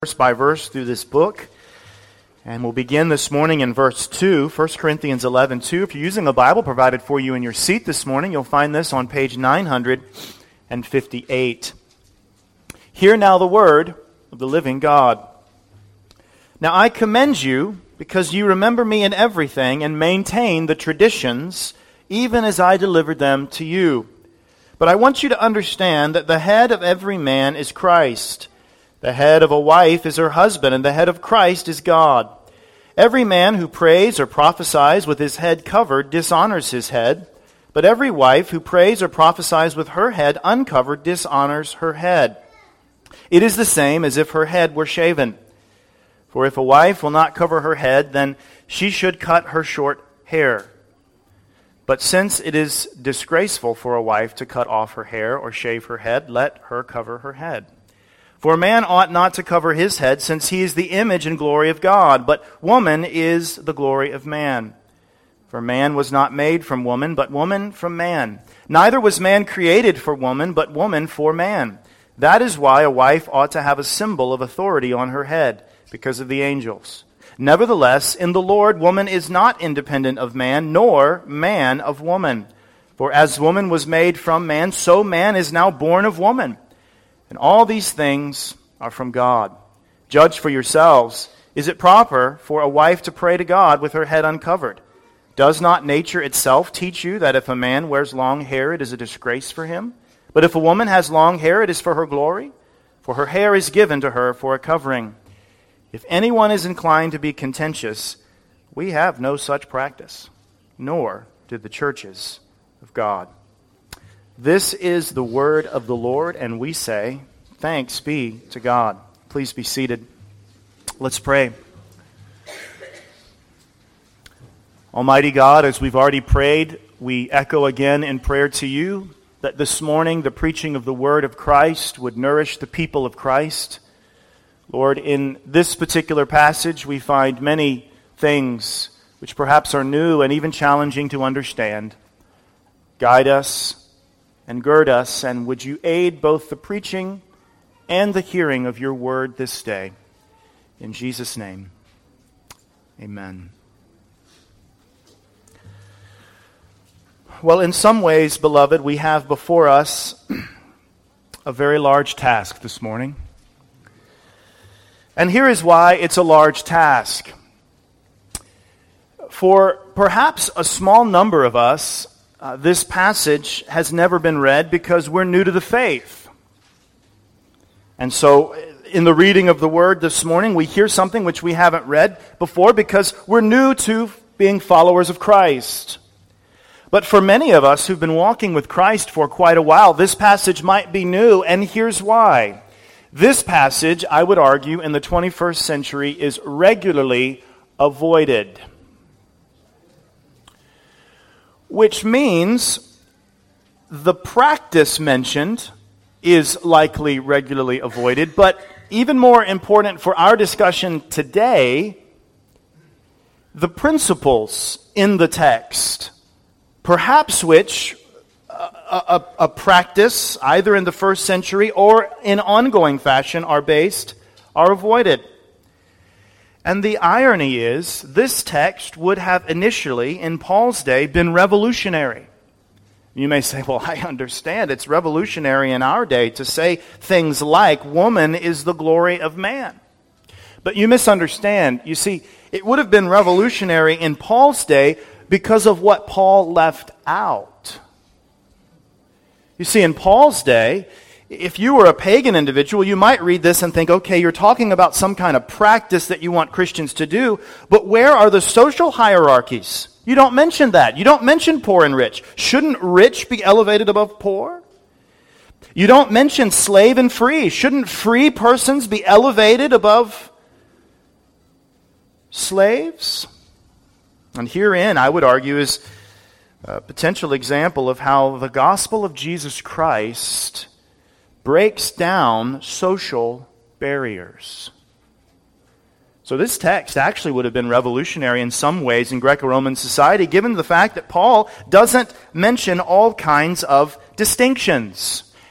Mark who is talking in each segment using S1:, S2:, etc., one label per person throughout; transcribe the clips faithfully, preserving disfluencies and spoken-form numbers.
S1: verse by verse through this book. And we'll begin this morning in verse two, First Corinthians eleven two. If you're using a Bible provided for you in your seat this morning, you'll find this on page nine hundred fifty-eight. Hear now the word of the living God. Now I commend you because you remember me in everything and maintain the traditions, even as I delivered them to you. But I want you to understand that the head of every man is Christ. The head of a wife is her husband, and the head of Christ is God. Every man who prays or prophesies with his head covered dishonors his head, but every wife who prays or prophesies with her head uncovered dishonors her head. It is the same as if her head were shaven. For if a wife will not cover her head, then she should cut her short hair. But since it is disgraceful for a wife to cut off her hair or shave her head, let her cover her head. For a man ought not to cover his head, since he is the image and glory of God, but woman is the glory of man. For man was not made from woman, but woman from man. Neither was man created for woman, but woman for man. That is why a wife ought to have a symbol of authority on her head, because of the angels. Nevertheless, in the Lord, woman is not independent of man, nor man of woman. For as woman was made from man, so man is now born of woman. And all these things are from God. Judge for yourselves. Is it proper for a wife to pray to God with her head uncovered? Does not nature itself teach you that if a man wears long hair, it is a disgrace for him? But if a woman has long hair, it is for her glory, for her hair is given to her for a covering. If anyone is inclined to be contentious, we have no such practice, nor do the churches of God. This is the word of the Lord, and we say, thanks be to God. Please be seated. Let's pray. Almighty God, as we've already prayed, we echo again in prayer to you that this morning the preaching of the word of Christ would nourish the people of Christ. Lord, in this particular passage we find many things which perhaps are new and even challenging to understand. Guide us and gird us, and would you aid both the preaching and the hearing of your word this day. In Jesus' name, amen. Well, in some ways, beloved, we have before us a very large task this morning. And here is why it's a large task. For perhaps a small number of us, Uh, this passage has never been read because we're new to the faith. And so in the reading of the word this morning, we hear something which we haven't read before because we're new to being followers of Christ. But for many of us who've been walking with Christ for quite a while, this passage might be new, and here's why. This passage, I would argue, in the twenty-first century is regularly avoided. Which means the practice mentioned is likely regularly avoided, but even more important for our discussion today, the principles in the text, perhaps which a, a, a practice either in the first century or in ongoing fashion are based, are avoided. And the irony is, this text would have initially, in Paul's day, been revolutionary. You may say, well, I understand. It's revolutionary in our day to say things like, woman is the glory of man. But you misunderstand. You see, it would have been revolutionary in Paul's day because of what Paul left out. You see, in Paul's day, if you were a pagan individual, you might read this and think, okay, you're talking about some kind of practice that you want Christians to do, but where are the social hierarchies? You don't mention that. You don't mention poor and rich. Shouldn't rich be elevated above poor? You don't mention slave and free. Shouldn't free persons be elevated above slaves? And herein, I would argue, is a potential example of how the gospel of Jesus Christ breaks down social barriers. So this text actually would have been revolutionary in some ways in Greco-Roman society, given the fact that Paul doesn't mention all kinds of distinctions.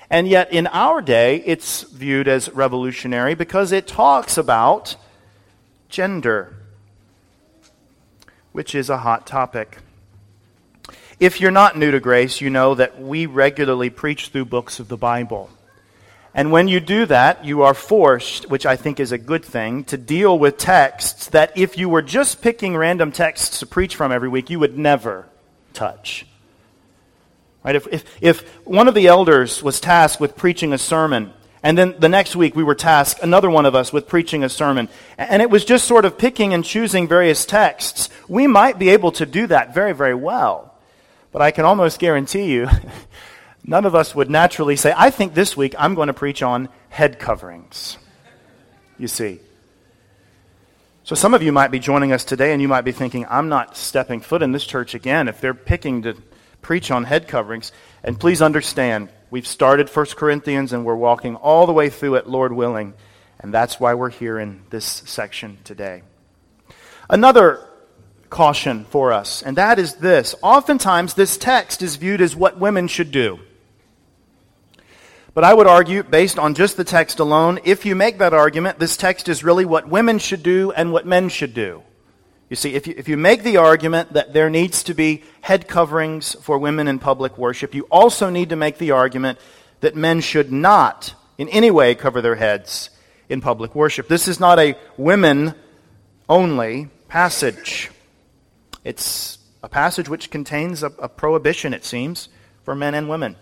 S1: And yet in our day, it's viewed as revolutionary because it talks about gender, which is a hot topic. If you're not new to Grace, you know that we regularly preach through books of the Bible. And when you do that, you are forced, which I think is a good thing, to deal with texts that if you were just picking random texts to preach from every week, you would never touch. Right? If, if, if one of the elders was tasked with preaching a sermon, and then the next week we were tasked, another one of us, with preaching a sermon, and it was just sort of picking and choosing various texts, we might be able to do that very, very well. But I can almost guarantee you, none of us would naturally say, I think this week I'm going to preach on head coverings. You see. So some of you might be joining us today and you might be thinking, I'm not stepping foot in this church again if they're picking to preach on head coverings. And please understand, we've started First Corinthians and we're walking all the way through it, Lord willing. And that's why we're here in this section today. Another caution for us, and that is this. Oftentimes, this text is viewed as what women should do. But I would argue, based on just the text alone, if you make that argument, this text is really what women should do and what men should do. You see, if you, if you make the argument that there needs to be head coverings for women in public worship, you also need to make the argument that men should not in any way cover their heads in public worship. This is not a women-only passage. It's a passage which contains a, a prohibition, it seems, for men and women.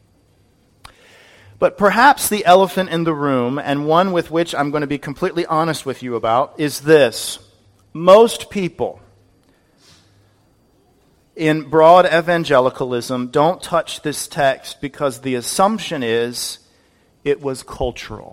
S1: But perhaps the elephant in the room, and one with which I'm going to be completely honest with you about, is this. Most people in broad evangelicalism don't touch this text because the assumption is it was cultural.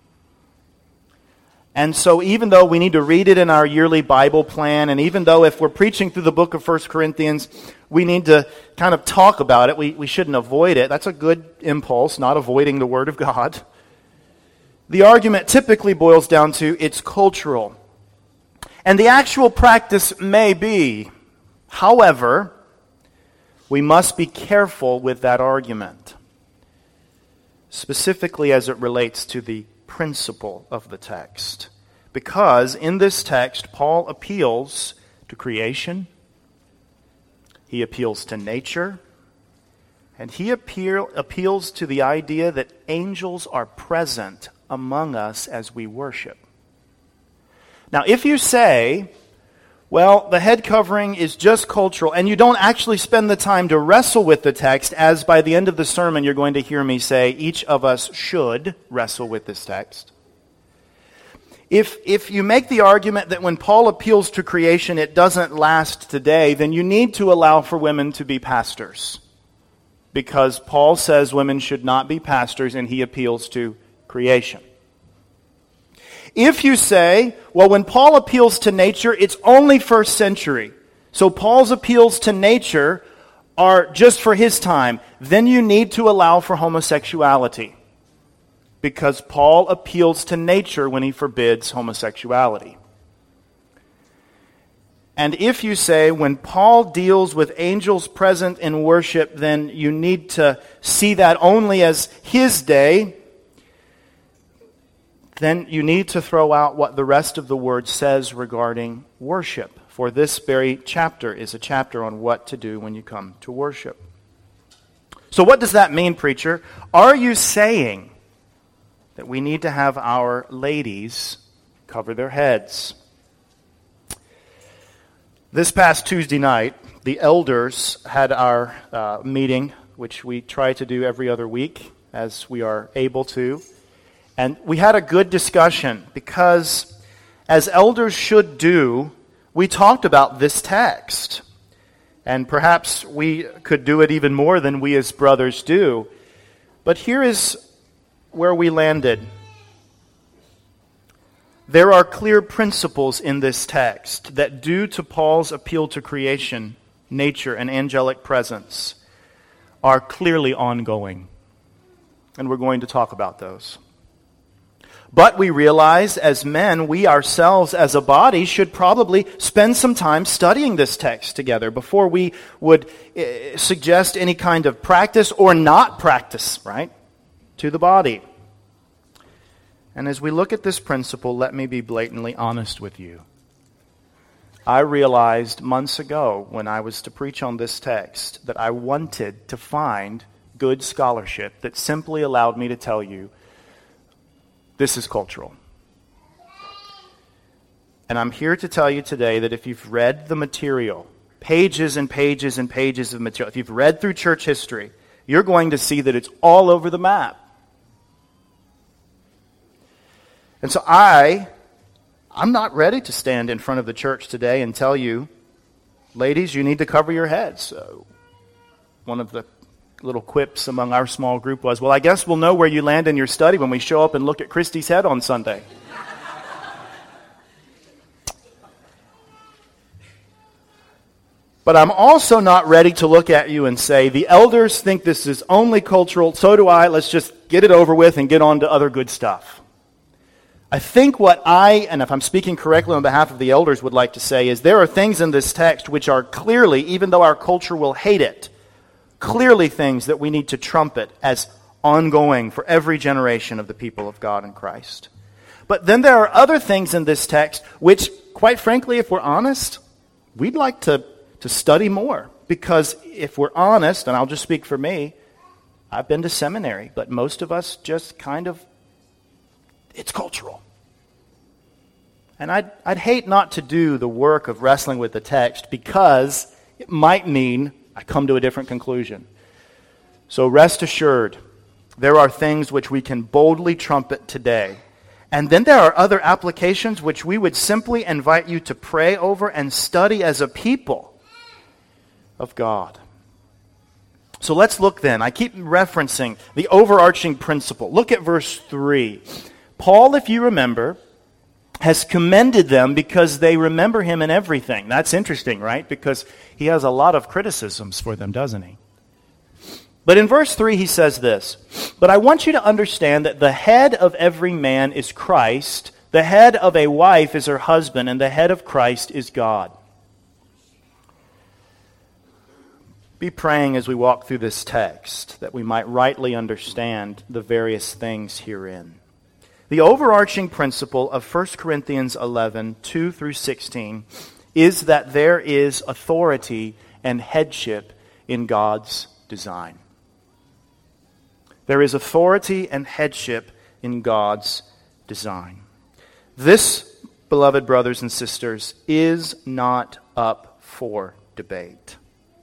S1: And so even though we need to read it in our yearly Bible plan, and even though if we're preaching through the book of First Corinthians, we need to kind of talk about it, we, we shouldn't avoid it. That's a good impulse, not avoiding the Word of God. The argument typically boils down to it's cultural. And the actual practice may be. However, we must be careful with that argument, specifically as it relates to the principle of the text. Because in this text, Paul appeals to creation, he appeals to nature, and he appeal, appeals to the idea that angels are present among us as we worship. Now, if you say, well, the head covering is just cultural, and you don't actually spend the time to wrestle with the text, as by the end of the sermon you're going to hear me say, each of us should wrestle with this text. If, if you make the argument that when Paul appeals to creation it doesn't last today, then you need to allow for women to be pastors. Because Paul says women should not be pastors, and he appeals to creation. If you say, well, when Paul appeals to nature, it's only first century, so Paul's appeals to nature are just for his time, then you need to allow for homosexuality. Because Paul appeals to nature when he forbids homosexuality. And if you say, when Paul deals with angels present in worship, then you need to see that only as his day, then you need to throw out what the rest of the word says regarding worship. For this very chapter is a chapter on what to do when you come to worship. So what does that mean, preacher? Are you saying that we need to have our ladies cover their heads? This past Tuesday night, the elders had our uh, meeting, which we try to do every other week as we are able to. And we had a good discussion because, as elders should do, we talked about this text. And perhaps we could do it even more than we as brothers do. But here is where we landed. There are clear principles in this text that, due to Paul's appeal to creation, nature, and angelic presence, are clearly ongoing. And we're going to talk about those. But we realize as men, we ourselves as a body should probably spend some time studying this text together before we would uh, suggest any kind of practice or not practice, right? to the body. And as we look at this principle, let me be blatantly honest with you. I realized months ago when I was to preach on this text that I wanted to find good scholarship that simply allowed me to tell you this is cultural. And I'm here to tell you today that if you've read the material, pages and pages and pages of material, if you've read through church history, you're going to see that it's all over the map. And so I, I'm not ready to stand in front of the church today and tell you, ladies, you need to cover your heads. So one of the little quips among our small group was, well, I guess we'll know where you land in your study when we show up and look at Christy's head on Sunday. But I'm also not ready to look at you and say, the elders think this is only cultural, so do I, let's just get it over with and get on to other good stuff. I think what I, and if I'm speaking correctly on behalf of the elders, would like to say is there are things in this text which are clearly, even though our culture will hate it, clearly things that we need to trumpet as ongoing for every generation of the people of God in Christ. But then there are other things in this text which, quite frankly, if we're honest, we'd like to, to study more. Because if we're honest, and I'll just speak for me, I've been to seminary, but most of us just kind of, it's cultural. And I'd, I'd hate not to do the work of wrestling with the text because it might mean I come to a different conclusion. So rest assured, there are things which we can boldly trumpet today. And then there are other applications which we would simply invite you to pray over and study as a people of God. So let's look then. I keep referencing the overarching principle. Look at verse three. Paul, if you remember, has commended them because they remember him in everything. That's interesting, right? Because he has a lot of criticisms for them, doesn't he? But in verse three he says this, "But I want you to understand that the head of every man is Christ, the head of a wife is her husband, and the head of Christ is God." Be praying as we walk through this text that we might rightly understand the various things herein. The overarching principle of First Corinthians eleven, two through sixteen, is that there is authority and headship in God's design. There is authority and headship in God's design. This, beloved brothers and sisters, is not up for debate.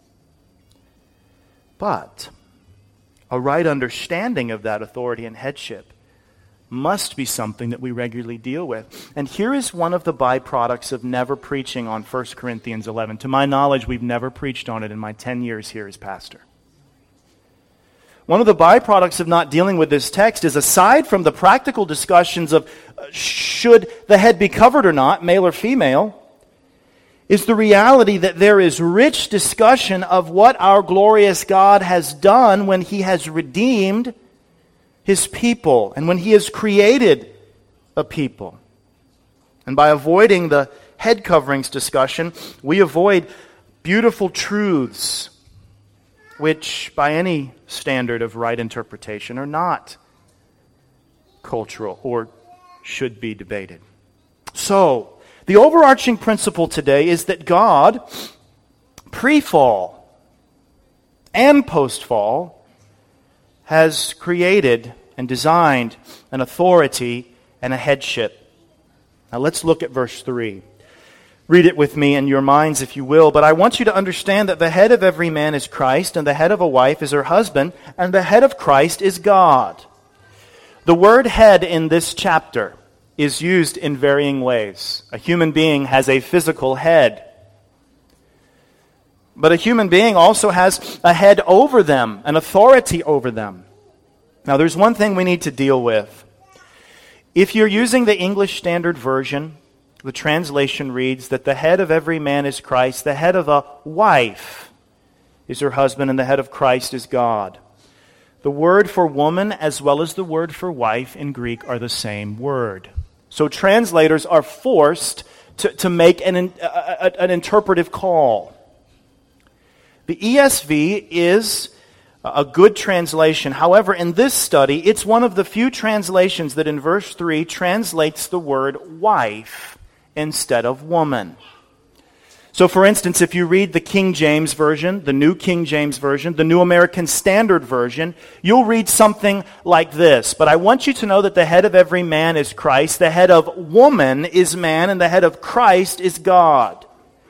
S1: But a right understanding of that authority and headship must be something that we regularly deal with. And here is one of the byproducts of never preaching on First Corinthians eleven. To my knowledge, we've never preached on it in my ten years here as pastor. One of the byproducts of not dealing with this text is, aside from the practical discussions of uh, should the head be covered or not, male or female, is the reality that there is rich discussion of what our glorious God has done when He has redeemed His people and when He has created a people. And by avoiding the head coverings discussion, we avoid beautiful truths which, by any standard of right interpretation, are not cultural or should be debated. So, the overarching principle today is that God, pre-fall and post-fall, has created and designed an authority and a headship. Now let's look at verse three. Read it with me in your minds if you will. "But I want you to understand that the head of every man is Christ, and the head of a wife is her husband, and the head of Christ is God." The word head in this chapter is used in varying ways. A human being has a physical head. But a human being also has a head over them, an authority over them. Now there's one thing we need to deal with. If you're using the English Standard Version, the translation reads that the head of every man is Christ, the head of a wife is her husband, and the head of Christ is God. The word for woman as well as the word for wife in Greek are the same word. So translators are forced to, to make an, uh, an interpretive call. The E S V is a good translation. However, in this study, it's one of the few translations that in verse three translates the word wife instead of woman. So for instance, if you read the King James Version, the New King James Version, the New American Standard Version, you'll read something like this. But I want you to know that the head of every man is Christ, the head of woman is man, and the head of Christ is God.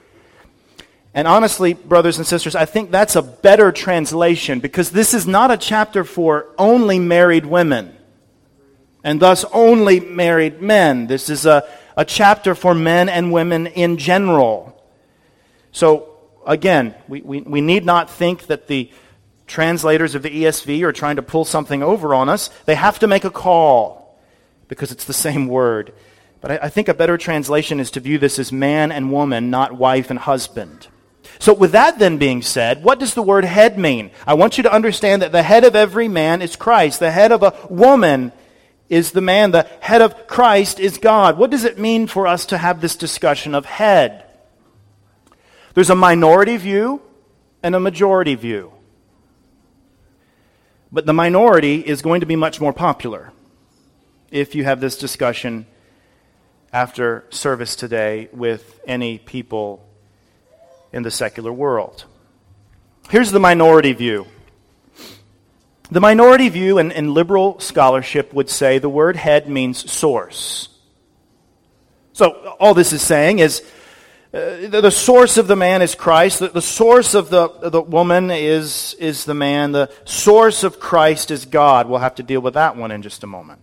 S1: And honestly, brothers and sisters, I think that's a better translation, because this is not a chapter for only married women, and thus only married men. This is a, a chapter for men and women in general. So, again, we, we, we need not think that the translators of the E S V are trying to pull something over on us. They have to make a call, because it's the same word. But I, I think a better translation is to view this as man and woman, not wife and husband. So with that then being said, what does the word head mean? I want you to understand that the head of every man is Christ. The head of a woman is the man. The head of Christ is God. What does it mean for us to have this discussion of head? There's a minority view and a majority view. But the minority is going to be much more popular if you have this discussion after service today with any people in the secular world. Here's the minority view. The minority view in, in liberal scholarship would say the word head means source. So all this is saying is uh, the, the source of the man is Christ. The, the source of the, the woman is, is the man. The source of Christ is God. We'll have to deal with that one in just a moment.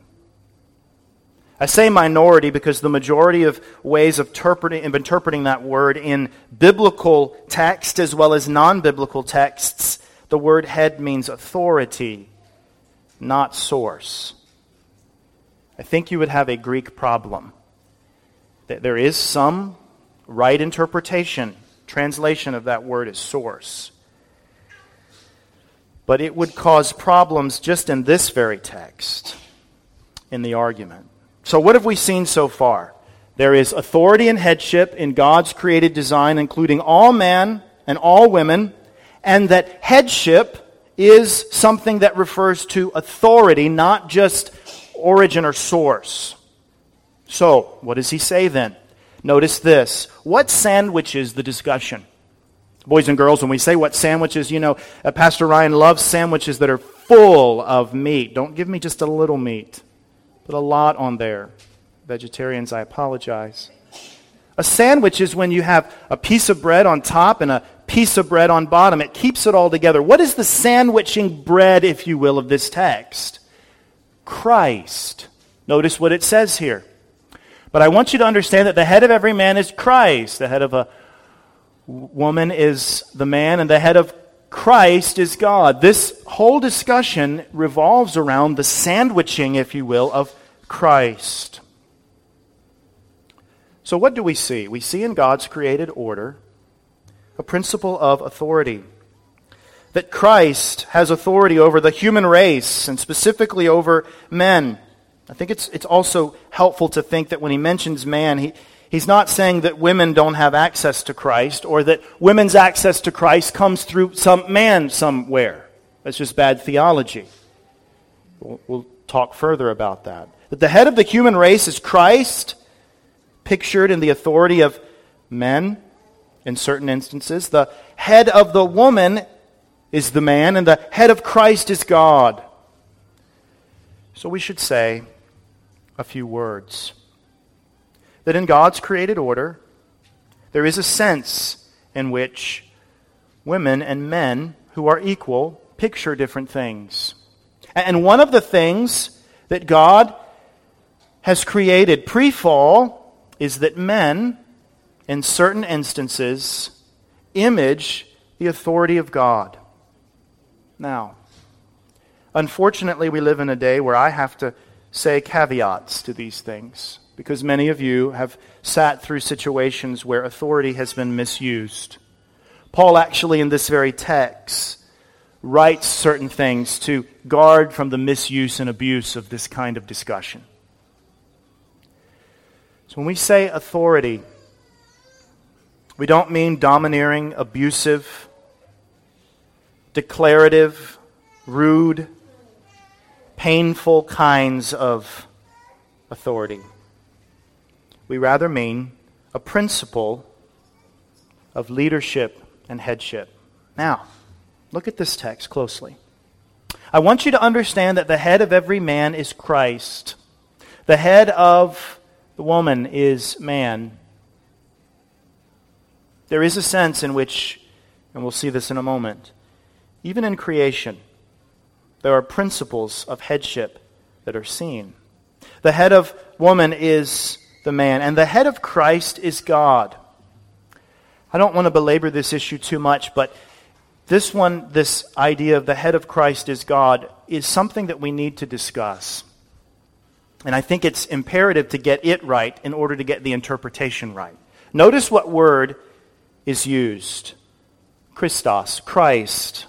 S1: I say minority because the majority of ways of interpreting, of interpreting that word in biblical text as well as non-biblical texts, the word head means authority, not source. I think you would have a Greek problem. There is some right interpretation, translation of that word as source. But it would cause problems just in this very text, in the argument. So what have we seen so far? There is authority and headship in God's created design, including all men and all women, and that headship is something that refers to authority, not just origin or source. So, what does he say then? Notice this. What sandwiches the discussion? Boys and girls, when we say what sandwiches, you know, uh, Pastor Ryan loves sandwiches that are full of meat. Don't give me just a little meat. Put a lot on there. Vegetarians, I apologize. A sandwich is when you have a piece of bread on top and a piece of bread on bottom. It keeps it all together. What is the sandwiching bread, if you will, of this text? Christ. Notice what it says here. But I want you to understand that the head of every man is Christ. The head of a woman is the man, and the head of Christ is God. This whole discussion revolves around the sandwiching, if you will, of Christ. So what do we see? We see in God's created order a principle of authority. That Christ has authority over the human race, and specifically over men. I think it's it's also helpful to think that when he mentions man, he He's not saying that women don't have access to Christ, or that women's access to Christ comes through some man somewhere. That's just bad theology. We'll, we'll talk further about that. That the head of the human race is Christ, pictured in the authority of men in certain instances. The head of the woman is the man, and the head of Christ is God. So we should say a few words. That in God's created order, there is a sense in which women and men who are equal picture different things. And one of the things that God has created pre-fall is that men, in certain instances, image the authority of God. Now, unfortunately, we live in a day where I have to say caveats to these things, because many of you have sat through situations where authority has been misused. Paul actually in this very text writes certain things to guard from the misuse and abuse of this kind of discussion. So when we say authority, we don't mean domineering, abusive, declarative, rude, painful kinds of authority. We rather mean a principle of leadership and headship. Now, look at this text closely. I want you to understand that the head of every man is Christ. The head of the woman is man. There is a sense in which, and we'll see this in a moment, even in creation, there are principles of headship that are seen. The head of woman is the man, and the head of Christ is God. I don't want to belabor this issue too much, but this one, this idea of the head of Christ is God, is something that we need to discuss. And I think it's imperative to get it right in order to get the interpretation right. Notice what word is used. Christos, Christ.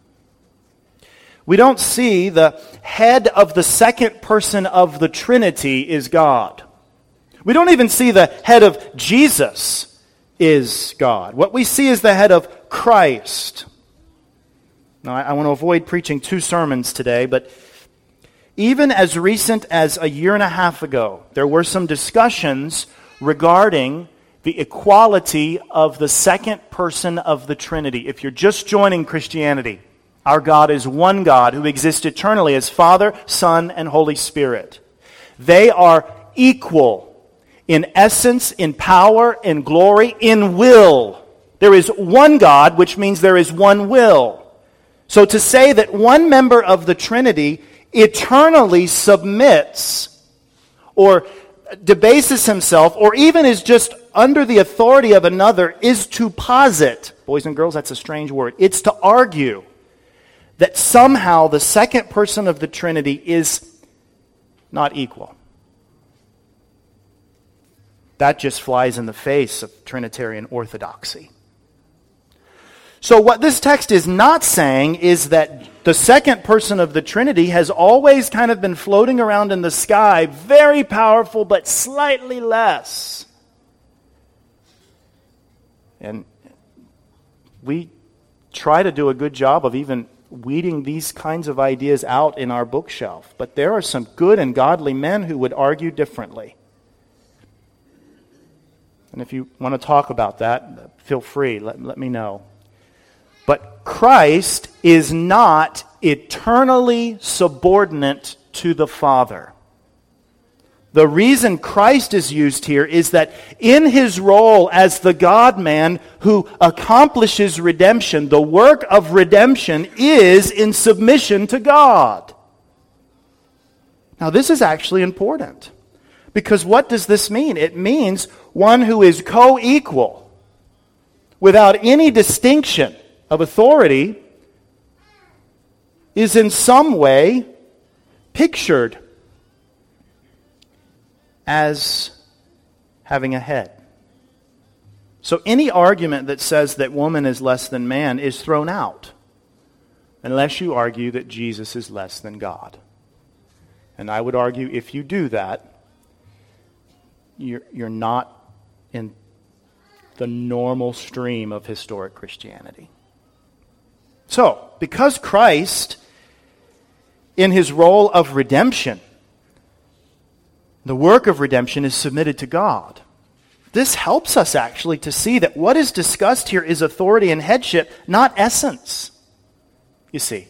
S1: We don't see the head of the second person of the Trinity is God. We don't even see the head of Jesus is God. What we see is the head of Christ. Now, I, I want to avoid preaching two sermons today, but even as recent as a year and a half ago, there were some discussions regarding the equality of the second person of the Trinity. If you're just joining Christianity, our God is one God who exists eternally as Father, Son, and Holy Spirit. They are equal in essence, in power, in glory, in will. There is one God, which means there is one will. So to say that one member of the Trinity eternally submits or debases himself or even is just under the authority of another is to posit, boys and girls, that's a strange word, it's to argue that somehow the second person of the Trinity is not equal. That just flies in the face of Trinitarian orthodoxy. So what this text is not saying is that the second person of the Trinity has always kind of been floating around in the sky, very powerful, but slightly less. And we try to do a good job of even weeding these kinds of ideas out in our bookshelf. But there are some good and godly men who would argue differently. And if you want to talk about that, feel free, let, let me know. But Christ is not eternally subordinate to the Father. The reason Christ is used here is that in his role as the God-man who accomplishes redemption, the work of redemption is in submission to God. Now this is actually important. Because what does this mean? It means one who is co-equal, without any distinction of authority, is in some way pictured as having a head. So any argument that says that woman is less than man is thrown out, unless you argue that Jesus is less than God. And I would argue if you do that, You're, you're not in the normal stream of historic Christianity. So, because Christ, in his role of redemption, the work of redemption is submitted to God, this helps us actually to see that what is discussed here is authority and headship, not essence. You see.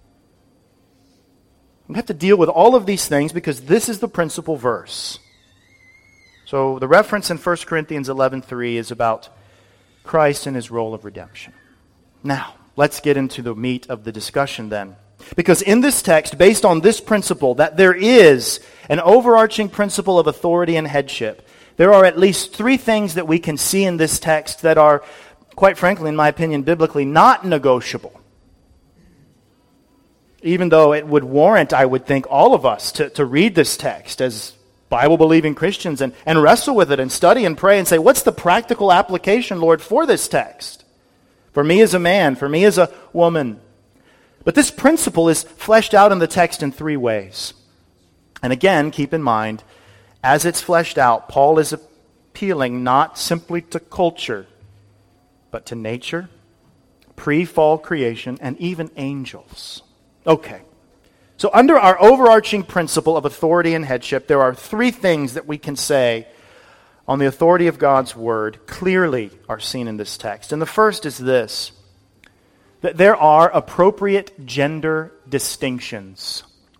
S1: We have to deal with all of these things because this is the principal verse. So the reference in First Corinthians eleven three is about Christ and his role of redemption. Now, let's get into the meat of the discussion then. Because in this text, based on this principle, that there is an overarching principle of authority and headship, there are at least three things that we can see in this text that are, quite frankly, in my opinion, biblically not negotiable. Even though it would warrant, I would think, all of us to, to read this text as Bible-believing Christians and, and wrestle with it and study and pray and say, what's the practical application, Lord, for this text? For me as a man, for me as a woman. But this principle is fleshed out in the text in three ways. And again, keep in mind, as it's fleshed out, Paul is appealing not simply to culture, but to nature, pre-fall creation, and even angels. Okay. So under our overarching principle of authority and headship, there are three things that we can say on the authority of God's Word clearly are seen in this text. And the first is this, that there are appropriate gender distinctions.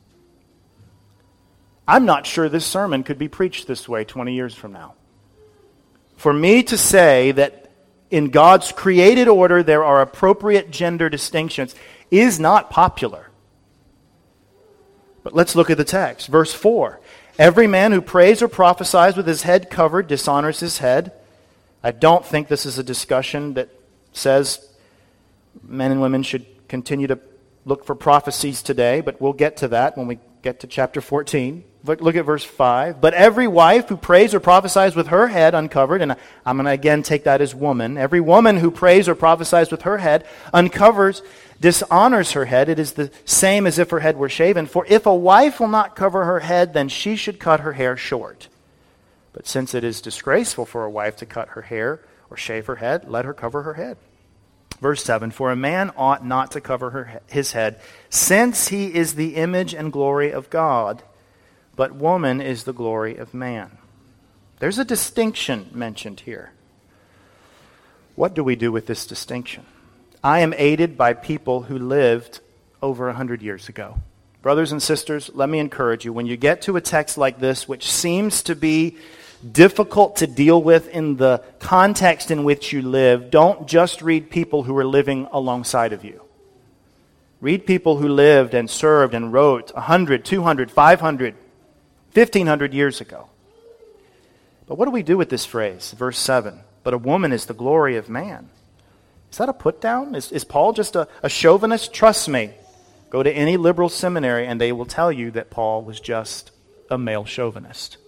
S1: I'm not sure this sermon could be preached this way twenty years from now. For me to say that in God's created order there are appropriate gender distinctions is not popular. But let's look at the text. Verse four. Every man who prays or prophesies with his head covered dishonors his head. I don't think this is a discussion that says men and women should continue to look for prophecies today, but we'll get to that when we get to chapter fourteen. Look at verse five. But every wife who prays or prophesies with her head uncovered, and I'm going to again take that as woman. Every woman who prays or prophesies with her head uncovers, dishonors her head. It is the same as if her head were shaven. For if a wife will not cover her head, then she should cut her hair short. But since it is disgraceful for a wife to cut her hair or shave her head, let her cover her head. Verse seven, for a man ought not to cover her, his head, since he is the image and glory of God, but woman is the glory of man. There's a distinction mentioned here. What do we do with this distinction? I am aided by people who lived over a hundred years ago. Brothers and sisters, let me encourage you, when you get to a text like this, which seems to be difficult to deal with in the context in which you live, don't just read people who are living alongside of you. Read people who lived and served and wrote one hundred, two hundred, five hundred, fifteen hundred years ago. But what do we do with this phrase, verse seven? But a woman is the glory of man. Is that a put down? Is, is Paul just a, a chauvinist? Trust me. Go to any liberal seminary and they will tell you that Paul was just a male chauvinist.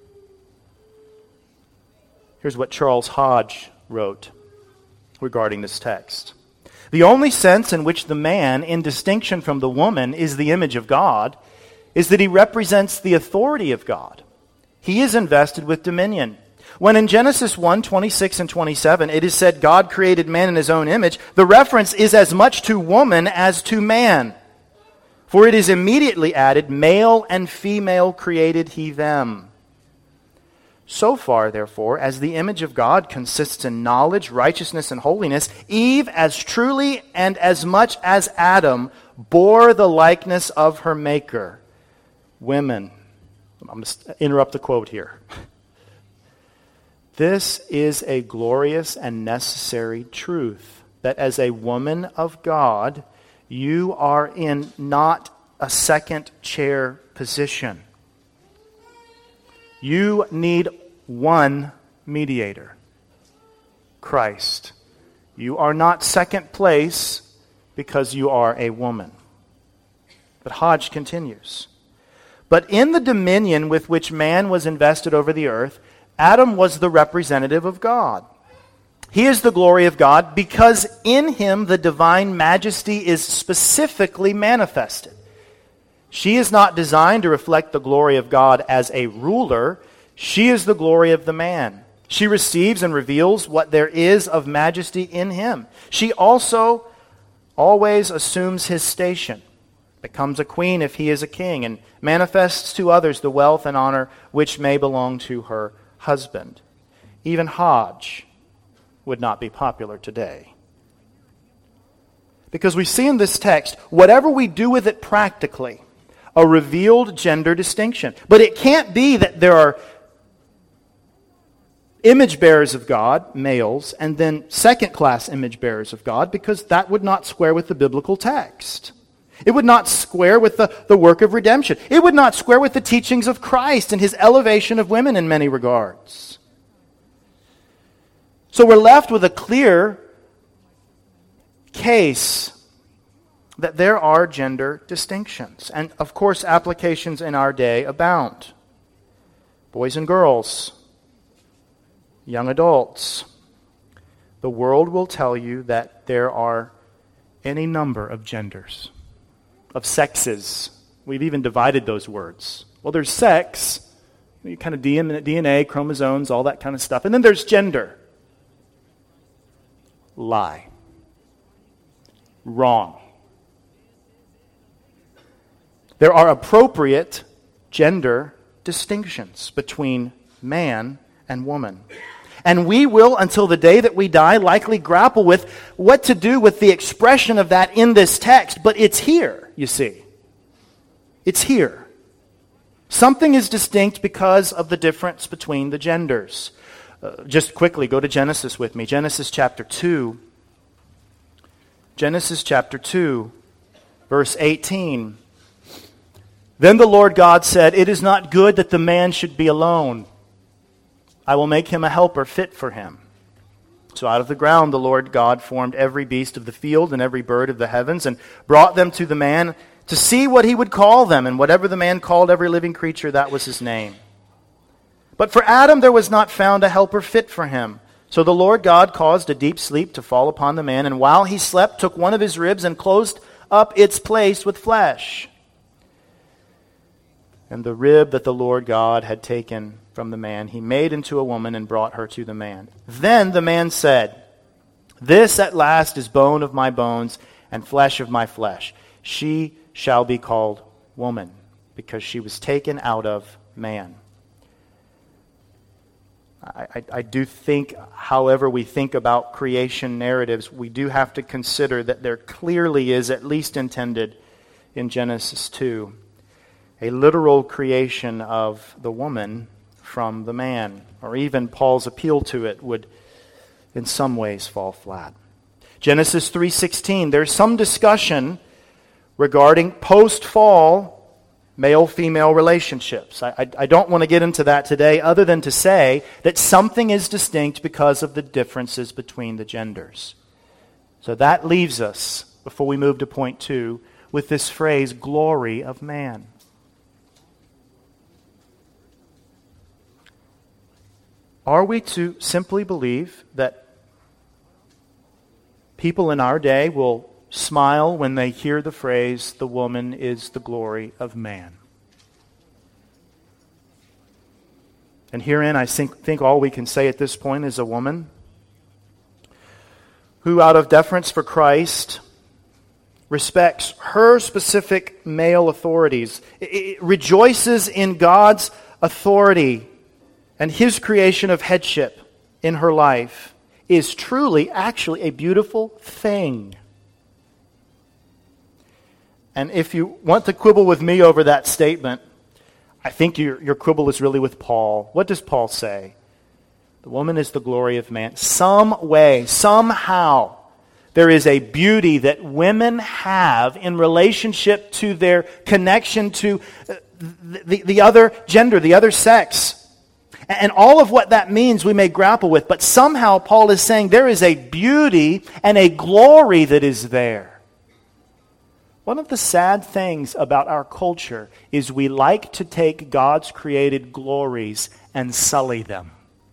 S1: Here's what Charles Hodge wrote regarding this text. The only sense in which the man, in distinction from the woman, is the image of God is that he represents the authority of God. He is invested with dominion. When in Genesis one, twenty-six and twenty-seven, it is said God created man in his own image, the reference is as much to woman as to man. For it is immediately added, male and female created he them. So far, therefore, as the image of God consists in knowledge, righteousness, and holiness, Eve, as truly and as much as Adam, bore the likeness of her Maker. Women, I'm going to interrupt the quote here. This is a glorious and necessary truth, that as a woman of God, you are in not a second chair position. You need one mediator, Christ. You are not second place because you are a woman. But Hodge continues. But in the dominion with which man was invested over the earth, Adam was the representative of God. He is the glory of God because in him the divine majesty is specifically manifested. She is not designed to reflect the glory of God as a ruler. She is the glory of the man. She receives and reveals what there is of majesty in him. She also always assumes his station, becomes a queen if he is a king, and manifests to others the wealth and honor which may belong to her husband. Even Hodge would not be popular today. Because we see in this text, whatever we do with it practically, a revealed gender distinction. But it can't be that there are image bearers of God, males, and then second-class image bearers of God, because that would not square with the biblical text. It would not square with the, the work of redemption. It would not square with the teachings of Christ and his elevation of women in many regards. So we're left with a clear case that there are gender distinctions. And of course, applications in our day abound. Boys and girls, young adults. The world will tell you that there are any number of genders, of sexes. We've even divided those words. Well, there's sex, you kind of D N A, chromosomes, all that kind of stuff. And then there's gender. Lie. Wrong. there are appropriate gender distinctions between man and woman. And we will, until the day that we die, likely grapple with what to do with the expression of that in this text. But it's here, you see. It's here. Something is distinct because of the difference between the genders. Uh, just quickly, go to Genesis with me. Genesis chapter two. Genesis chapter two, verse eighteen. Then the Lord God said, "It is not good that the man should be alone. I will make him a helper fit for him." So out of the ground the Lord God formed every beast of the field and every bird of the heavens and brought them to the man to see what he would call them. And whatever the man called every living creature, that was his name. But for Adam there was not found a helper fit for him. So the Lord God caused a deep sleep to fall upon the man, and while he slept took one of his ribs and closed up its place with flesh. And the rib that the Lord God had taken from the man, he made into a woman and brought her to the man. Then the man said, "This at last is bone of my bones and flesh of my flesh. She shall be called woman, because she was taken out of man." I, I, I do think, however we think about creation narratives, we do have to consider that there clearly is, at least intended in Genesis two, a literal creation of the woman from the man, or even Paul's appeal to it would in some ways fall flat. Genesis three sixteen, there's some discussion regarding post-fall male-female relationships. I, I, I don't want to get into that today, other than to say that something is distinct because of the differences between the genders. So that leaves us, before we move to point two, with this phrase, glory of man. Are we to simply believe that people in our day will smile when they hear the phrase, "the woman is the glory of man"? And herein, I think, think all we can say at this point is a woman who, out of deference for Christ, respects her specific male authorities, it, it rejoices in God's authority and His creation of headship in her life, is truly, actually, a beautiful thing. And if you want to quibble with me over that statement, I think your, your quibble is really with Paul. What does Paul say? The woman is the glory of man. Some way, somehow, there is a beauty that women have in relationship to their connection to the, the, the other gender, the other sex. And all of what that means we may grapple with. But somehow Paul is saying there is a beauty and a glory that is there. One of the sad things about our culture is we like to take God's created glories and sully them.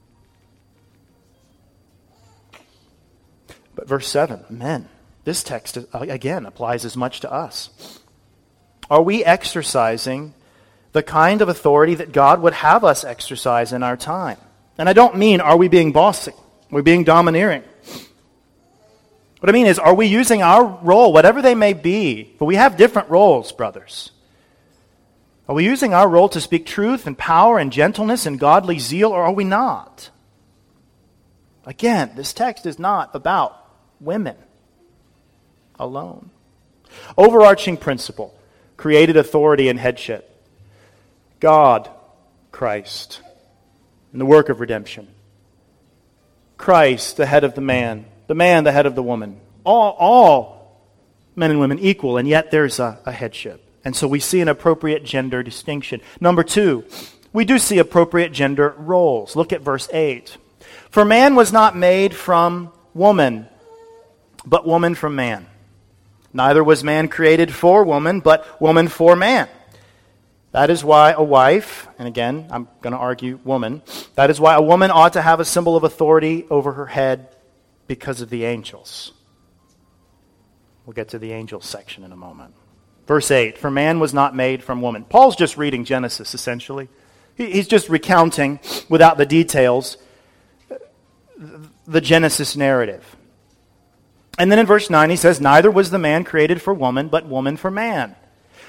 S1: But verse seven, men, this text again applies as much to us. Are we exercising the kind of authority that God would have us exercise in our time? And I don't mean, are we being bossy? Are we being domineering? What I mean is, are we using our role, whatever they may be, but we have different roles, brothers. Are we using our role to speak truth and power and gentleness and godly zeal, or are we not? Again, this text is not about women alone. Overarching principle, created authority and headship. God, Christ, and the work of redemption. Christ, the head of the man. The man, the head of the woman. All, all men and women equal, and yet there's a, a headship. And so we see an appropriate gender distinction. Number two, we do see appropriate gender roles. Look at verse eight. For man was not made from woman, but woman from man. Neither was man created for woman, but woman for man. That is why a wife, and again, I'm going to argue woman, that is why a woman ought to have a symbol of authority over her head because of the angels. We'll get to the angels section in a moment. Verse eight, for man was not made from woman. Paul's just reading Genesis, essentially. He's just recounting, without the details, the Genesis narrative. And then in verse nine he says, neither was the man created for woman, but woman for man.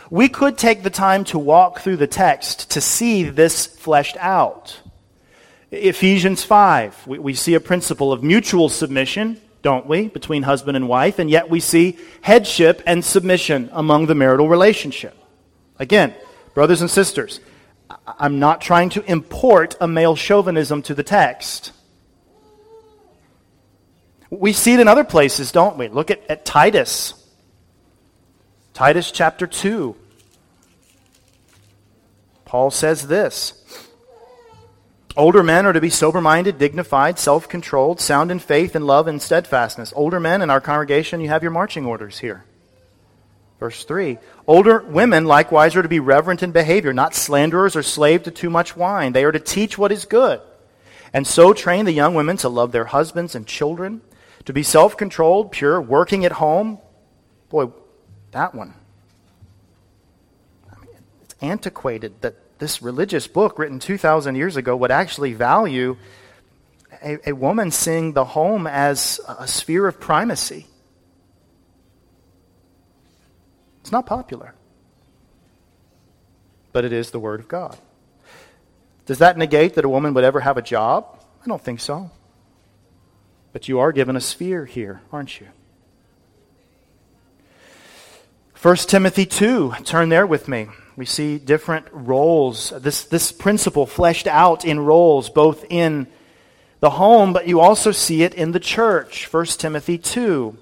S1: We could take the time to walk through the text to see this fleshed out. Ephesians five, we, we see a principle of mutual submission, don't we, between husband and wife, and yet we see headship and submission among the marital relationship. Again, brothers and sisters, I'm not trying to import a male chauvinism to the text. We see it in other places, don't we? Look at, at Titus. Titus chapter two. Paul says this: older men are to be sober-minded, dignified, self-controlled, sound in faith and love and steadfastness. Older men in our congregation, you have your marching orders here. Verse three, older women likewise are to be reverent in behavior, not slanderers or slave to too much wine. They are to teach what is good, and so train the young women to love their husbands and children, to be self-controlled, pure, working at home. Boy, that one. I mean, it's antiquated that this religious book written two thousand years ago would actually value a, a woman seeing the home as a sphere of primacy. It's not popular, but it is the Word of God. Does that negate that a woman would ever have a job? I don't think so. But you are given a sphere here, aren't you? First Timothy two, turn there with me. We see different roles, this, this principle fleshed out in roles, both in the home, but you also see it in the church. First Timothy two.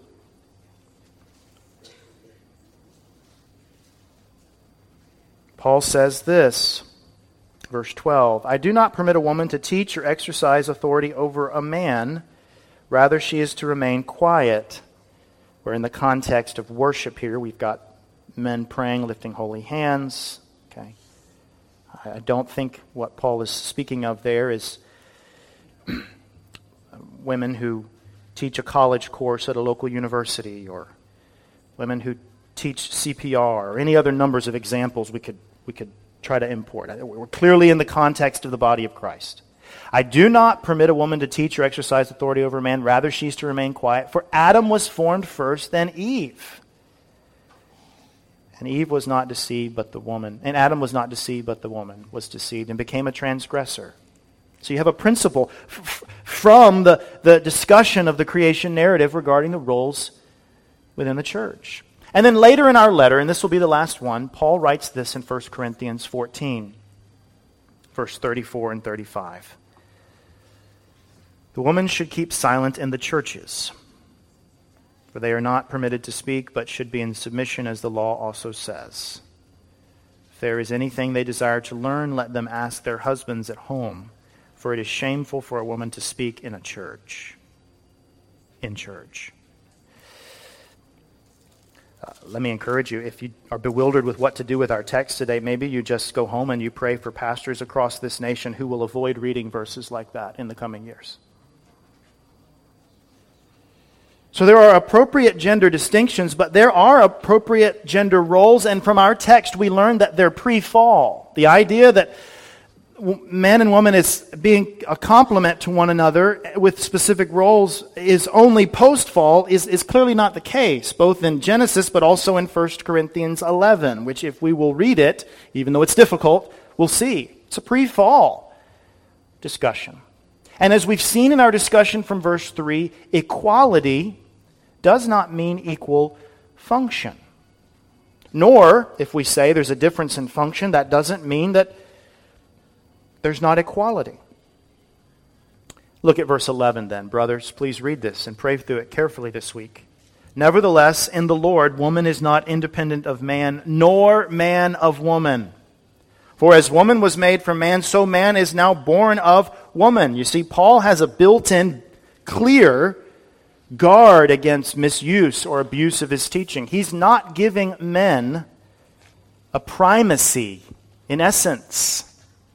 S1: Paul says this, verse twelve, I do not permit a woman to teach or exercise authority over a man. Rather, she is to remain quiet. We're in the context of worship here. We've got men praying, lifting holy hands. Okay, I don't think what Paul is speaking of there is women who teach a college course at a local university, or women who teach C P R, or any other numbers of examples we could we could try to import. We're clearly in the context of the body of Christ. I do not permit a woman to teach or exercise authority over a man. Rather, she's to remain quiet. For Adam was formed first, then Eve. And Eve was not deceived, but the woman. And Adam was not deceived, but the woman was deceived and became a transgressor. So you have a principle f- from the, the discussion of the creation narrative regarding the roles within the church. And then later in our letter, and this will be the last one, Paul writes this in First Corinthians fourteen, verse thirty-four and thirty-five. The woman should keep silent in the churches, for they are not permitted to speak, but should be in submission, as the law also says. If there is anything they desire to learn, let them ask their husbands at home, for it is shameful for a woman to speak in a church. In church. Uh, let me encourage you, if you are bewildered with what to do with our text today, maybe you just go home and you pray for pastors across this nation who will avoid reading verses like that in the coming years. So there are appropriate gender distinctions, but there are appropriate gender roles, and from our text we learn that they're pre-fall. The idea that man and woman is being a complement to one another with specific roles is only post-fall is, is clearly not the case, both in Genesis but also in First Corinthians eleven, which if we will read it, even though it's difficult, we'll see. It's a pre-fall discussion. And as we've seen in our discussion from verse three, equality does not mean equal function. Nor, if we say there's a difference in function, that doesn't mean that there's not equality. Look at verse eleven then, brothers. Please read this and pray through it carefully this week. Nevertheless, in the Lord, woman is not independent of man, nor man of woman. For as woman was made from man, so man is now born of woman. You see, Paul has a built-in, clear guard against misuse or abuse of his teaching. He's not giving men a primacy in essence.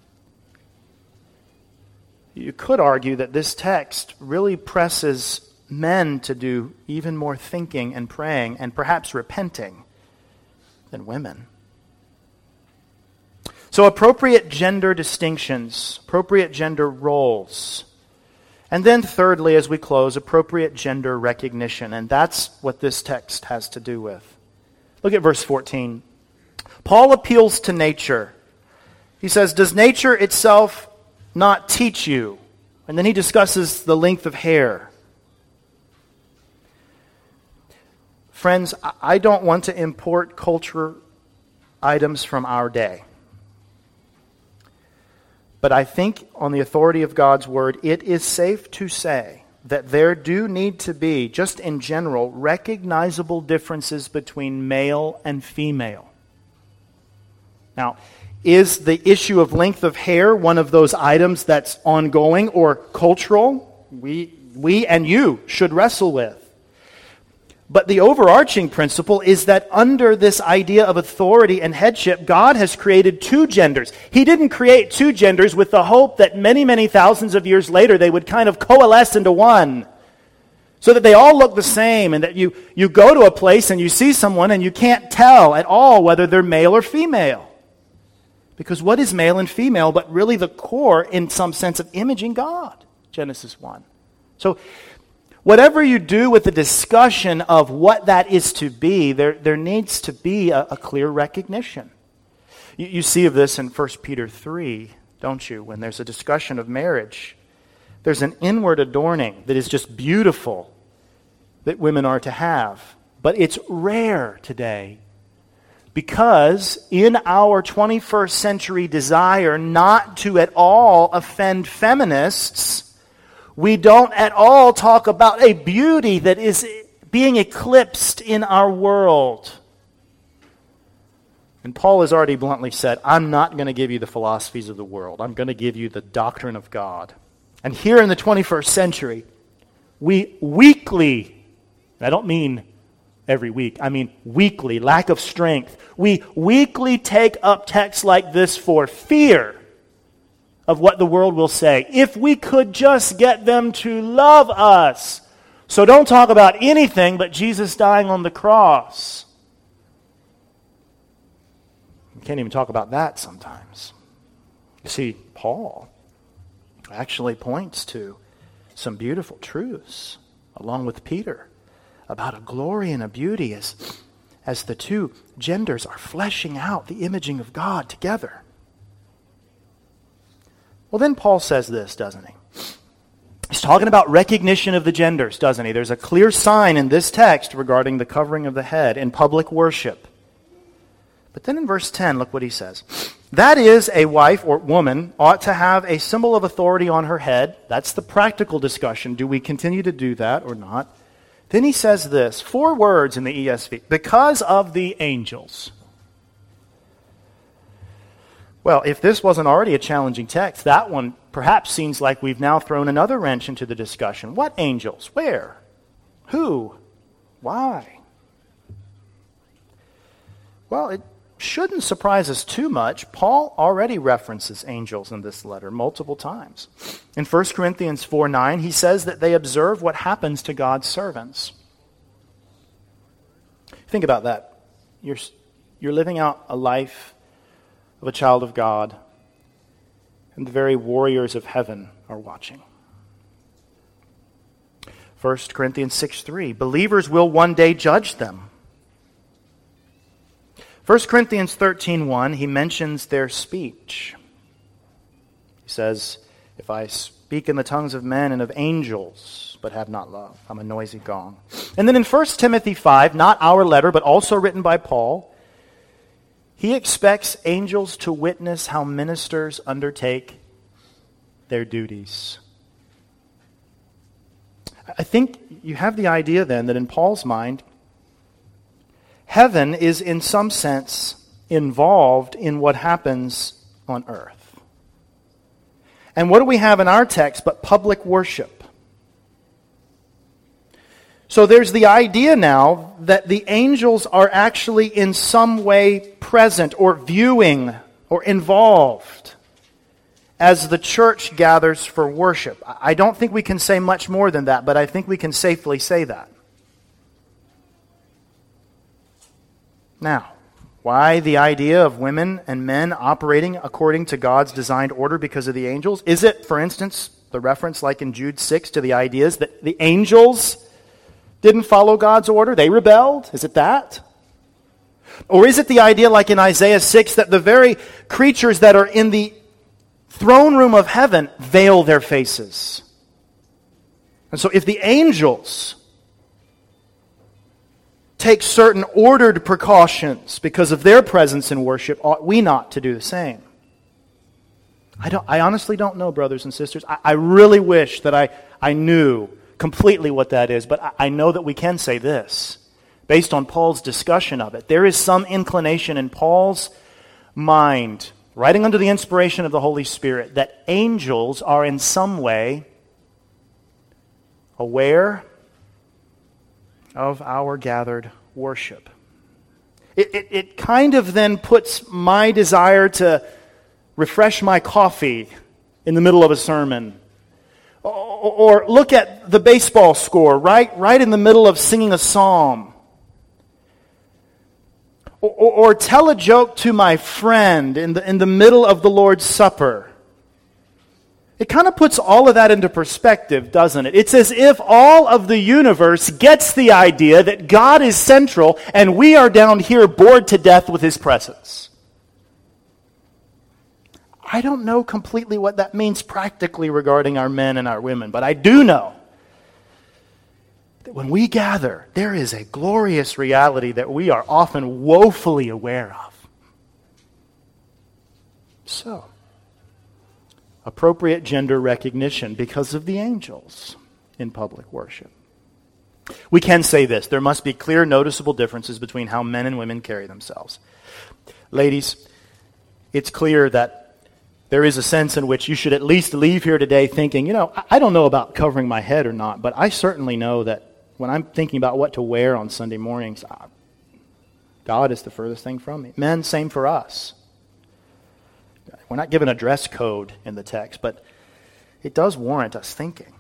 S1: You could argue that this text really presses men to do even more thinking and praying and perhaps repenting than women. So appropriate gender distinctions, appropriate gender roles. And then thirdly, as we close, appropriate gender recognition. And that's what this text has to do with. Look at verse fourteen. Paul appeals to nature. He says, does nature itself not teach you? And then he discusses the length of hair. Friends, I don't want to import culture items from our day. But I think on the authority of God's word, it is safe to say that there do need to be, just in general, recognizable differences between male and female. Now, is the issue of length of hair one of those items that's ongoing or cultural? We, we and you should wrestle with. But the overarching principle is that under this idea of authority and headship, God has created two genders. He didn't create two genders with the hope that many, many thousands of years later they would kind of coalesce into one, so that they all look the same, and that you, you go to a place and you see someone and you can't tell at all whether they're male or female. Because what is male and female but really the core, in some sense, of imaging God? Genesis one. So, whatever you do with the discussion of what that is to be, there, there needs to be a, a clear recognition. You, you see of this in First Peter three, don't you? When there's a discussion of marriage, there's an inward adorning that is just beautiful that women are to have. But it's rare today because in our twenty-first century desire not to at all offend feminists, we don't at all talk about a beauty that is being eclipsed in our world. And Paul has already bluntly said, I'm not going to give you the philosophies of the world. I'm going to give you the doctrine of God. And here in the twenty-first century, we weekly, I don't mean every week, I mean weekly, lack of strength, we weekly take up texts like this for fear of what the world will say. If we could just get them to love us. So don't talk about anything but Jesus dying on the cross. We can't even talk about that sometimes. You see, Paul actually points to some beautiful truths, along with Peter, about a glory and a beauty as, as the two genders are fleshing out the imaging of God together. Well, then Paul says this, doesn't he? He's talking about recognition of the genders, doesn't he? There's a clear sign in this text regarding the covering of the head in public worship. But then in verse ten, look what he says. That is, a wife or woman ought to have a symbol of authority on her head. That's the practical discussion. Do we continue to do that or not? Then he says this, four words in the E S V, because of the angels. Well, if this wasn't already a challenging text, that one perhaps seems like we've now thrown another wrench into the discussion. What angels? Where? Who? Why? Well, it shouldn't surprise us too much. Paul already references angels in this letter multiple times. In First Corinthians four nine, he says that they observe what happens to God's servants. Think about that. You're, you're living out a life of a child of God, and the very warriors of heaven are watching. First Corinthians six three, believers will one day judge them. First Corinthians thirteen one, he mentions their speech. He says, if I speak in the tongues of men and of angels, but have not love, I'm a noisy gong. And then in First Timothy five, not our letter, but also written by Paul, he expects angels to witness how ministers undertake their duties. I think you have the idea then that in Paul's mind, heaven is in some sense involved in what happens on earth. And what do we have in our text but public worship? So there's the idea now that the angels are actually in some way present or viewing or involved as the church gathers for worship. I don't think we can say much more than that, but I think we can safely say that. Now, why the idea of women and men operating according to God's designed order because of the angels? Is it, for instance, the reference like in Jude six to the ideas that the angels didn't follow God's order? They rebelled? Is it that? Or is it the idea, like in Isaiah six, that the very creatures that are in the throne room of heaven veil their faces? And so if the angels take certain ordered precautions because of their presence in worship, ought we not to do the same? I don't. I honestly don't know, brothers and sisters. I, I really wish that I, I knew completely what that is, but I, I know that we can say this, based on Paul's discussion of it. There is some inclination in Paul's mind, writing under the inspiration of the Holy Spirit, that angels are in some way aware of our gathered worship. It, it, it kind of then puts my desire to refresh my coffee in the middle of a sermon, or, or look at the baseball score right, right in the middle of singing a psalm, or, or, or tell a joke to my friend in the, in the middle of the Lord's Supper. It kind of puts all of that into perspective, doesn't it? It's as if all of the universe gets the idea that God is central and we are down here bored to death with His presence. I don't know completely what that means practically regarding our men and our women, but I do know that when we gather, there is a glorious reality that we are often woefully aware of. So, appropriate gender recognition because of the angels in public worship. We can say this: there must be clear, noticeable differences between how men and women carry themselves. Ladies, it's clear that there is a sense in which you should at least leave here today thinking, you know, I don't know about covering my head or not, but I certainly know that when I'm thinking about what to wear on Sunday mornings, God is the furthest thing from me. Men, same for us. We're not given a dress code in the text, but it does warrant us thinking.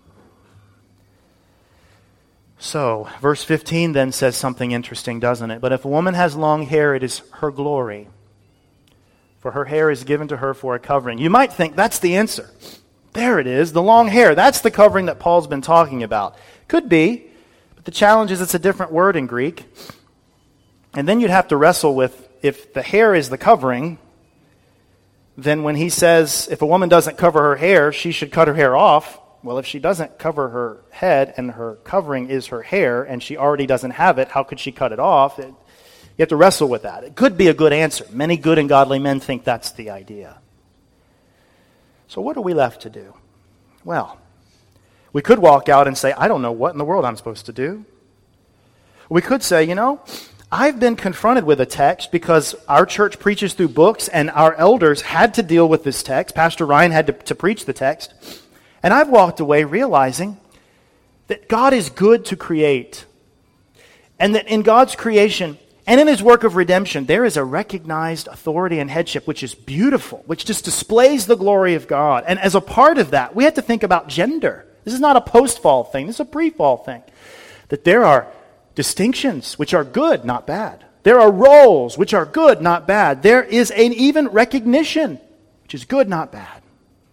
S1: So, verse fifteen then says something interesting, doesn't it? But if a woman has long hair, it is her glory, for her hair is given to her for a covering. You might think that's the answer. There it is, the long hair. That's the covering that Paul's been talking about. Could be, but the challenge is it's a different word in Greek. And then you'd have to wrestle with, if the hair is the covering, then when he says if a woman doesn't cover her hair, she should cut her hair off. Well, if she doesn't cover her head and her covering is her hair and she already doesn't have it, how could she cut it off? It, you have to wrestle with that. It could be a good answer. Many good and godly men think that's the idea. So what are we left to do? Well, we could walk out and say, I don't know what in the world I'm supposed to do. We could say, you know, I've been confronted with a text because our church preaches through books and our elders had to deal with this text. Pastor Ryan had to, to preach the text. And I've walked away realizing that God is good to create. And that in God's creation and in His work of redemption, there is a recognized authority and headship which is beautiful, which just displays the glory of God. And as a part of that, we have to think about gender. This is not a post-fall thing. This is a pre-fall thing. That there are distinctions which are good, not bad. There are roles which are good, not bad. There is an even recognition which is good, not bad.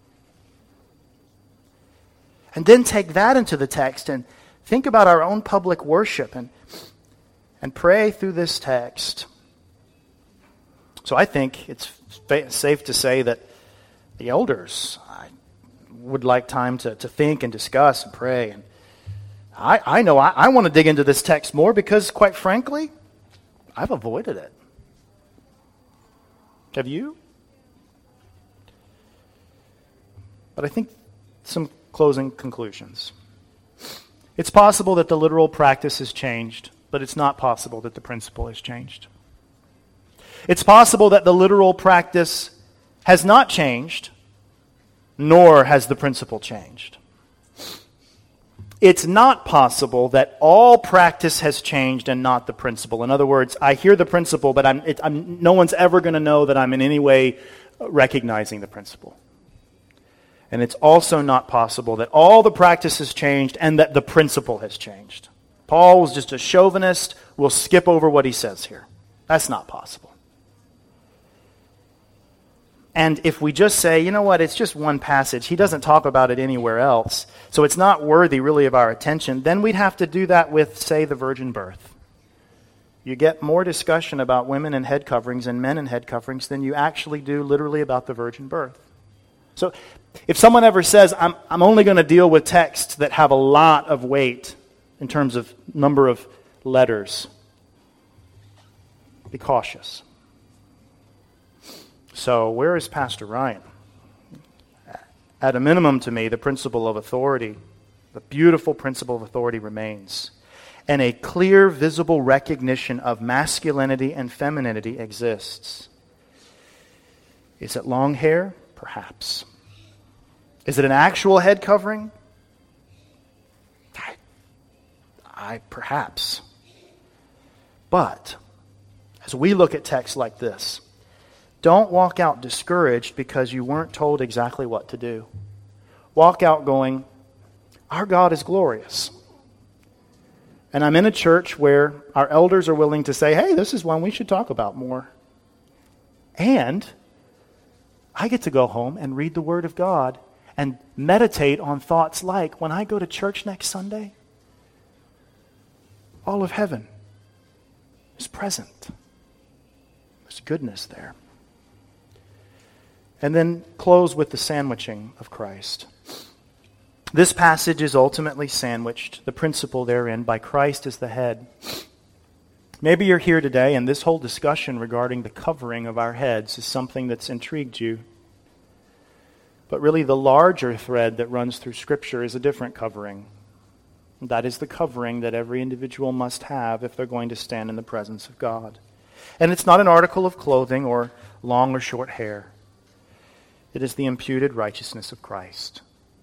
S1: And then take that into the text and think about our own public worship and, and pray through this text. So I think it's fa- safe to say that the elders I would like time to, to think and discuss and pray. And I, I know I, I want to dig into this text more because, quite frankly, I've avoided it. Have you? But I think some closing conclusions. It's possible that the literal practice has changed, but it's not possible that the principle has changed. It's possible that the literal practice has not changed, nor has the principle changed. It's not possible that all practice has changed and not the principle. In other words, I hear the principle, but I'm, it, I'm, no one's ever going to know that I'm in any way recognizing the principle. And it's also not possible that all the practice has changed and that the principle has changed. Paul was just a chauvinist. We'll skip over what he says here. That's not possible. And if we just say, you know what, it's just one passage, he doesn't talk about it anywhere else, so it's not worthy really of our attention, then we'd have to do that with, say, the virgin birth. You get more discussion about women and head coverings and men and head coverings than you actually do literally about the virgin birth. So if someone ever says, I'm, I'm only going to deal with texts that have a lot of weight in terms of number of letters, be cautious. So where is Pastor Ryan? At a minimum, to me, the principle of authority, the beautiful principle of authority remains. And a clear, visible recognition of masculinity and femininity exists. Is it long hair? Perhaps. Is it an actual head covering? I, I perhaps. But, as we look at texts like this, don't walk out discouraged because you weren't told exactly what to do. Walk out going, our God is glorious. And I'm in a church where our elders are willing to say, hey, this is one we should talk about more. And I get to go home and read the Word of God and meditate on thoughts like, when I go to church next Sunday, all of heaven is present. There's goodness there. And then close with the sandwiching of Christ. This passage is ultimately sandwiched, the principle therein, by Christ as the head. Maybe you're here today and this whole discussion regarding the covering of our heads is something that's intrigued you. But really the larger thread that runs through Scripture is a different covering. That is the covering that every individual must have if they're going to stand in the presence of God. And it's not an article of clothing or long or short hair. It is the imputed righteousness of Christ.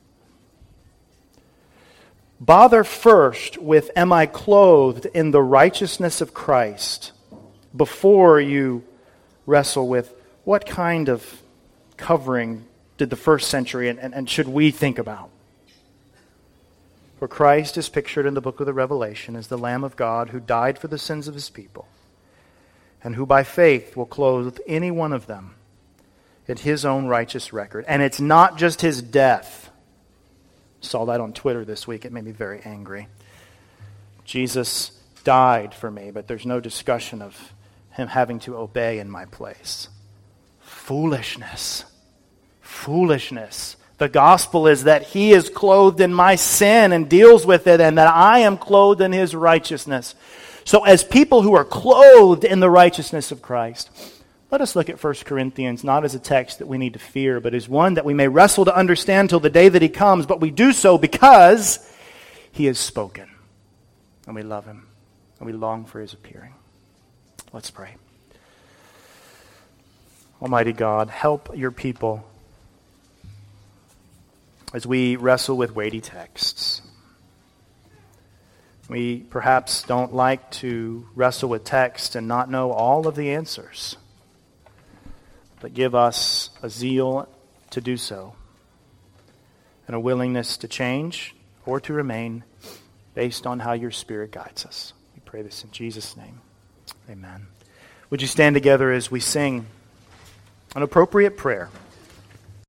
S1: Bother first with, am I clothed in the righteousness of Christ, before you wrestle with, what kind of covering did the first century and, and, and should we think about? For Christ is pictured in the book of the Revelation as the Lamb of God who died for the sins of His people, and who by faith will clothe any one of them in His own righteous record. And it's not just His death. Saw that on Twitter this week. It made me very angry. Jesus died for me, but there's no discussion of Him having to obey in my place. Foolishness. Foolishness. The gospel is that He is clothed in my sin and deals with it, and that I am clothed in His righteousness. So as people who are clothed in the righteousness of Christ, let us look at First Corinthians not as a text that we need to fear, but as one that we may wrestle to understand till the day that He comes. But we do so because He has spoken. And we love Him. And we long for His appearing. Let's pray. Almighty God, help your people as we wrestle with weighty texts. We perhaps don't like to wrestle with text and not know all of the answers. But give us a zeal to do so, and a willingness to change or to remain based on how your Spirit guides us. We pray this in Jesus' name. Amen. Would you stand together as we sing an appropriate prayer?